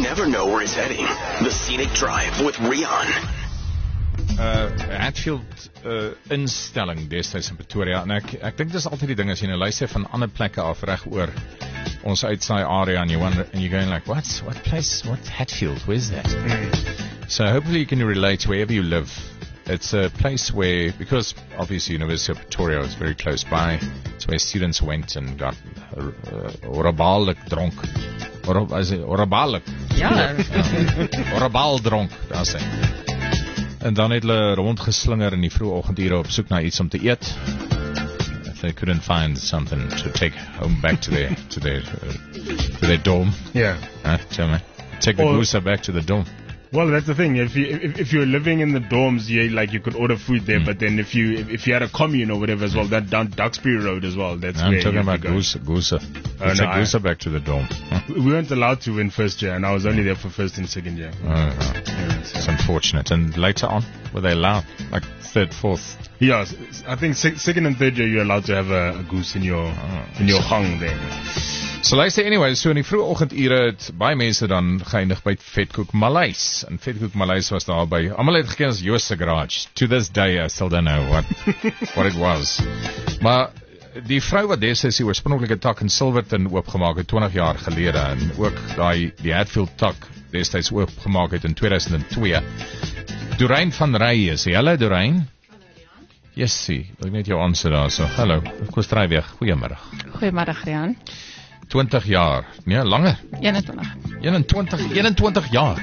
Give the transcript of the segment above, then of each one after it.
never know where he's heading. The Scenic Drive with Rian. Hatfield instelling destyds in Pretoria, en ek dink dis altyd die ding as jy nou luister van ander plekke af reg oor ons uitsaai area, and you're going like, what place, what's Hatfield, where's that? So hopefully you can relate wherever you live. It's a place where, because obviously University of Pretoria is very close by, it's where students went and got orabalig dronk. Orabalig? Ja. Orabal dronk, daar sê. En dan het hulle rondgeslinger in die vroeë oggendure op soek na iets om te eet. They couldn't find something to take home back to their dorm. Yeah. Tell me. Take the goose back to the dorm. Well, that's the thing. If you're living in the dorms, you could order food there. But then if you had a commune or whatever as well, that down Duxbury Road as well. That's I'm where talking about go. goose. Take goose back to the dorm. We weren't allowed to in first year, and I was only there for first and second year. It's unfortunate. And later on, were they allowed? Like third, fourth? Yeah, I think second and third year you're allowed to have a goose in your hang there. So luister, anyway, so in die vroeë oggendure het baie mense dan geëindig by Vetkoek Maleis. En Vetkoek Maleis was daar by, almal het geken as Joos se Garage. To this day, I still don't know what it was. Maar die vrou wat destyds die oorspronklike tak in Silverton oopgemaak het 20 jaar gelede, en ook die Hatfield tak destyds oopgemaak het in 2002. Doreen van Rey is hy. Hallo Doreen. Jessie, wil ek net jou aansit daar so. Hallo, ek was Dryweg. Goeiemiddag. Goeiemiddag, Rian. 20 jaar, nee, langer. 21 jaar.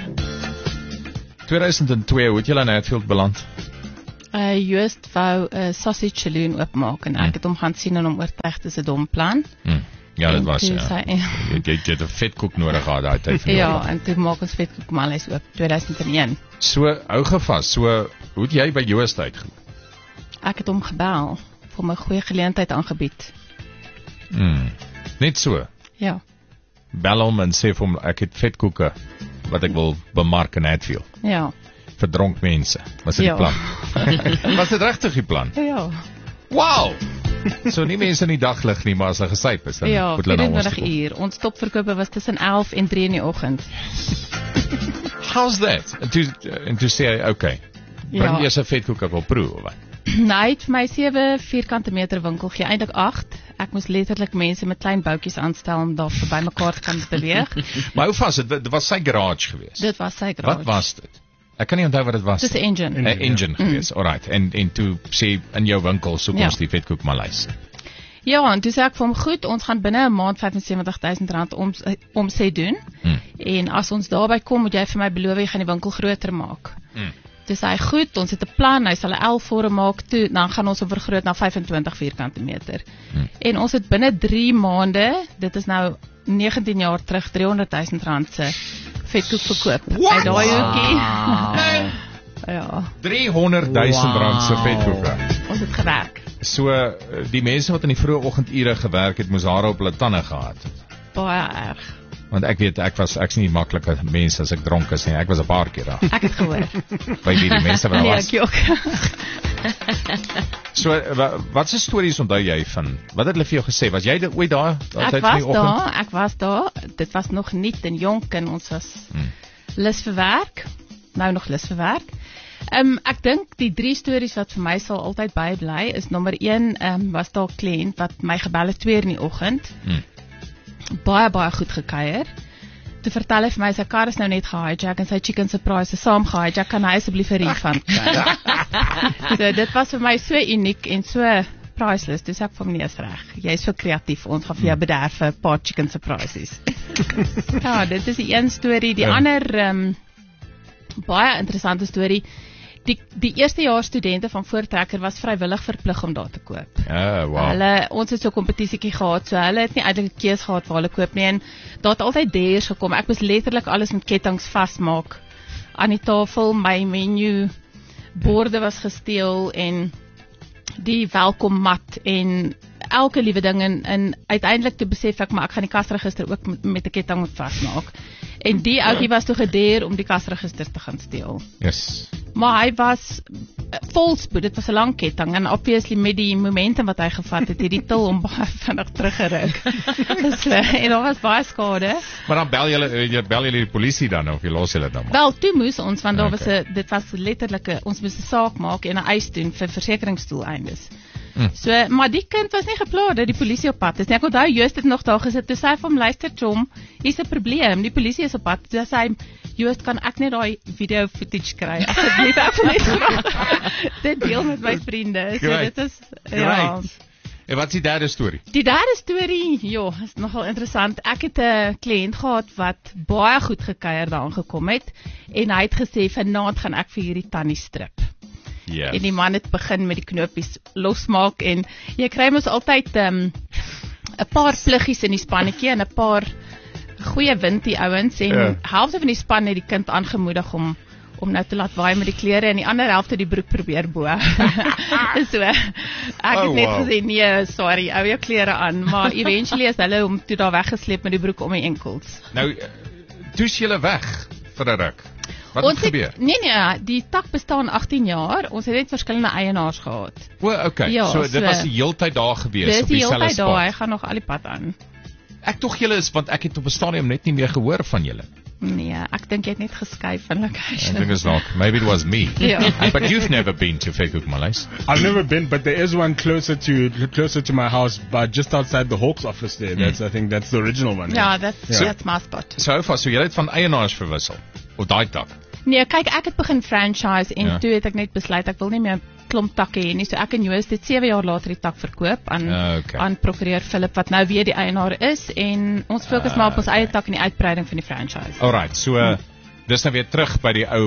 2002, hoe het julle in Hatfield beland? Joost wou 'n sausage saloon oopmaak en ek het hom gaan sien en hom oortuig dis 'n dom plan. Ja, dit was ja. Jy het 'n vetkoek nodig gehad daai tyd van ja, en toe maak ons Vetkoek Maleis oop 2001. So, hou gevas. So, hoe het jy by Joost uitgekom? Ek het hom gebel vir my goeie geleentheid aangebied. Net so. Ja. Bel hom en sê vir hom ek het vetkoeke wat ek wil bemark in Hatfield. Ja. Vir dronk mense. Was dit die plan? Was dit regtig die plan? Ja. Wow. So nie mense in die daglig nie, maar as hulle gesyp is dan ja, moet hulle na ons 24 uur. Ons topverkope was tussen 11 en 3 in die oggend. How's that? En toe sê hy, okay. Bring eers 'n vetkoek ek wil proe of wat? Nee, het vir my 7 vierkante meter winkel gee, eintlik 8. Ek moes letterlik mense met klein boutjies aanstel om daar verby mekaar te kan beweeg. Maar hoe was dit was sy garage geweest? Dit was sy garage. Wat was dit? Ek kan nie onthou wat dit was. Dis 'n engine. 'n engine geweest. Alright. En toe sê in jou winkel soek ons die Vetkoek Maleis. Ja, en toe sê ek vir hom, goed, ons gaan binne 'n maand R75,000 omset doen. En as ons daarby kom, moet jy vir my beloof jy gaan die winkel groter maak. Toe sê hy, goed, ons het 'n plan, hy sal 'n L-vorm maak toe, dan gaan ons hom vergroot na 25 vierkante meter. En ons het binne 3 maande, dit is nou 19 jaar terug, R300,000 se vetkoek verkoop. Uit daai hoekie. Ja. R300,000 se vetkoeke. Ons het gewerk. So die mense wat in die vroeë oggendure gewerk het, moes hare op hulle tande gehad het. Baie erg. Want ek weet, ek's nie maklike mens as ek dronk is nie. Ek was 'n paar keer daar. Ek het gehoor. By die mense wat daar was. Nee, ek ook. So, wat se stories onthou jy van? Wat het hulle vir jou gesê? Was jy ooit daar? Ek was daar. Dit was nog nuut en jonk en ons was lus vir werk. Nou nog lus vir werk. Ek dink die 3 stories wat vir my sal altyd bybly is nommer 1, was daar 'n kliënt wat my gebel het 2 in die oggend. Baie goed gekuier. Toe vertel hy vir my sy kar is nou net gehijack en sy chicken surprise is saam gehijack, kan hy asseblief 'n refund kry? So dit was vir my so uniek en so priceless. Dis ek vir my is reg. Jy's so kreatief, ons gaan vir jou bederf vir 'n paar chicken surprises. Ja, dit is die een storie. Die ander baie interessante storie. Die eerstejaars studente van Voortrekker was vrywillig verplig om daar te koop. Wow. Ons het so 'n kompetisietjie gehad, so hulle het nie eintlik 'n keuse gehad waar hulle koop nie, en daar het altyd dares gekom. Ek moes letterlik alles met kettinge vasmaak aan die tafel. My menu borde was gesteel en die welkommat en elke liewe ding, en uiteindelik toe besef ek maar ek gaan die kasregister ook met 'n ketting vasmaak. En die ouetjie was toe gedeer om die kasregister te gaan steel. Yes. Maar hy was volspoed, dit was 'n lang ketting en obviously met die momentum wat hy gevat het die til hom baie vinnig teruggeruk. So, en daar was baie skade. Maar dan bel julle die polisie dan of jy los julle dan maar. Wel, toe moes ons want daar Okay. dit was letterlik ons moes 'n saak maak en 'n eis doen vir versekeringsdoeleindes. So, maar die kind was nie gepla dat die polisie op pad is nie. Ek onthou Joost het nog daar gesit, toe sê hy vir hom, luister Tom, hier's 'n probleem, die polisie is op pad. Toe sê hy, Joost, kan ek net daai video footage kry? Asseblief, ek wil net graag dit deel met my vriende. So Great. dit is, ja. Great. En wat is die derde storie? Die derde storie, is nogal interessant. Ek het 'n kliënt gehad wat baie goed gekuier daar aangekom het en hy het gesê, vanaand gaan ek vir hierdie tannie strip. Ja. En die man het begin met die knopies losmaak en jy kry mos altyd 'n paar pluggies in die spannetjie en 'n paar goeie windie ouens en helfte van die span het die kind aangemoedig om nou te laat waai met die klere en die ander helfte die broek probeer bo. So ek het net gesê nee, sorry, hou jou klere aan, maar eventually is hulle hom toe daar weggesleep met die broek om die enkels. Nou, toes julle weg vir 'n ruk. Wat het gebeur? Nee, die tak bestaan 18 jaar. Ons het net verskillende eienaars gehad. Okay. Ja, so dit so- was die heeltyd daar gewees Dis op die dieselfde hele tyd daar, hy spot. gaan nog al die pad aan. Ek tog julle is want ek het op 'n stadium net nie meer gehoor van julle. Nee, ek dink jy het net geskuif van Ek location. dink is dalk maybe it was me. Ja. But you've never been to Vetkoek Maleis. I've never been, but there is one closer to my house, but just outside the Hawks office there. I think that's the original one. Ja, that's my spot. So far, so julle het van eienaars verwissel op daai tak. Nee, kyk, ek het begin franchise en Ja. toe het ek net besluit ek wil nie meer 'n klomp takke hê nie. So ek en Joost het 7 jaar later die tak verkoop aan prokureur Philip wat nou weer die eienaar is en ons fokus maar op ons eie tak en die uitbreiding van die franchise. Alright, so dis nou weer terug by die ou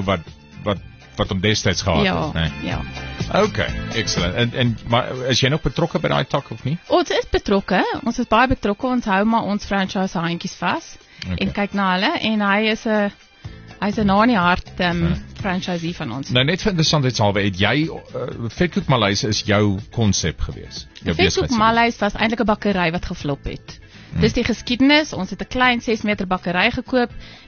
wat hom destyds gehad Ja, het, né? ja. Okay, excellent. En maar is jy nog betrokke by daai tak of nie? Ons is betrokke. Ons is baie betrokke. Ons hou maar ons franchise handjies vas en kyk na hulle en hy's 'n na in die hart franchisee van ons. Nou net vir interessantheidshalwe, het jy Vetkoek Maleis is jou konsep gewees. Jou Vetkoek Maleis was eintlik 'n bakkery wat geflop het. Dis die geskiedenis. Ons het 'n klein 6 meter bakkery gekoop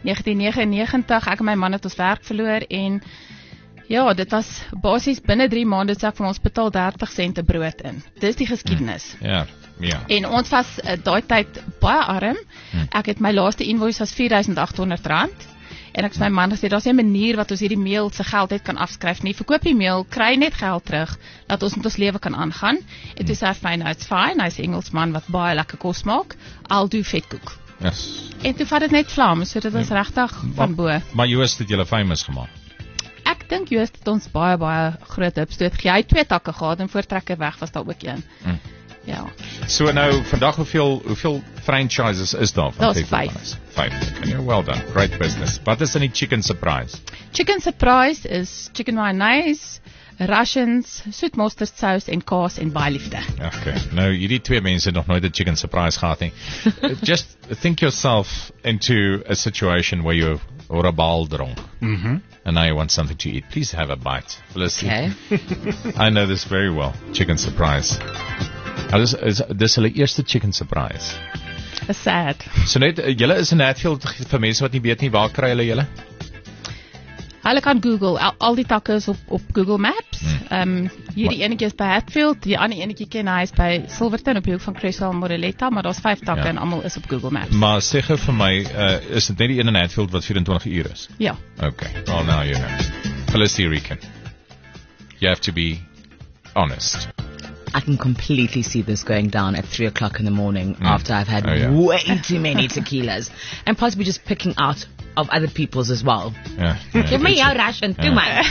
1999. Ek en my man het ons werk verloor en ja, dit was basies binne 3 maande het ek vir ons betaal 30 sente brood in. Dis die geskiedenis. Ja. En ons was daai tyd baie arm. Ek het my laaste invoice was R4.800 en ek het my man gesê daar's 'n manier wat ons hierdie meel se geld uit kan afskryf nie. Verkoop die meel, kry net geld terug dat ons met ons lewe kan aangaan. En toe sê hy fine, it's fine. Hy's 'n Engelsman wat baie lekker kos maak. I'll do vetkoek. Yes. En toe vat dit net vlam, so dit is regtig van bo. Maar Joost het julle famous gemaak. Ek dink Joost het ons baie groot hupstoot gegee. Hy het 2 takke gehad en voortrekker weg was daar ook een. Ja. So nou vandag hoeveel franchises is daar van Daar's Vetkoek 5. Maleis? 5. Okay, well done. Great business. Wat is in die chicken surprise? Chicken surprise is chicken mayonnaise, Russians, soet mosterdsaus en kaas en baie liefde. Okay. Nou hierdie twee mense het nog nooit 'n chicken surprise gehad nie. Just think yourself into a situation where you or a bal dronk. And now you want something to eat. Please have a bite. Felicity. Okay. I know this very well. Chicken surprise. Nou, dis hulle eerste chicken surprise. It's sad. So net, julle is in Hatfield, vir mense wat nie weet nie, waar kry hulle julle? Hulle kan Google, al die takke is op Google Maps. Hierdie enetjie is by Hatfield, die ander enetjie ken hy is by Silverton op die hoek van Cresswell en Moreletta, maar daar's 5 takke en almal is op Google Maps. Maar sê gou vir my, is dit net die een in Hatfield wat 24 uur is? Ja. Okay, well now you know. Felicity Rican. You have to be honest. I can completely see this going down at 3 o'clock in the morning after I've had way too many tequilas and possibly just picking out of other people's as well. Yeah. Give me your Russian, too much.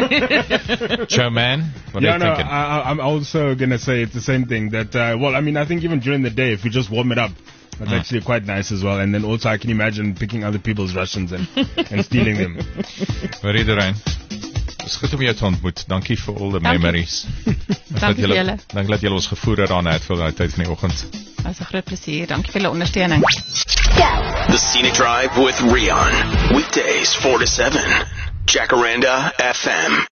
Joe Man, what are you thinking? I'm also gonna say it's the same thing. That well, I mean, I think even during the day, if we just warm it up, that's actually quite nice as well. And then also, I can imagine picking other people's Russians and stealing them. Waar iedereen. Dis goed om jou te ontmoet. Dankie vir al die memories. Dankie vir julle. Dankie dat julle ons gevoer het aan Hatfield uit tyd van die oggend. Dit was 'n groot plesier. Dankie vir julle ondersteuning. The Scenic Drive with Rian. Weekdays 4 to 7. Jacaranda FM.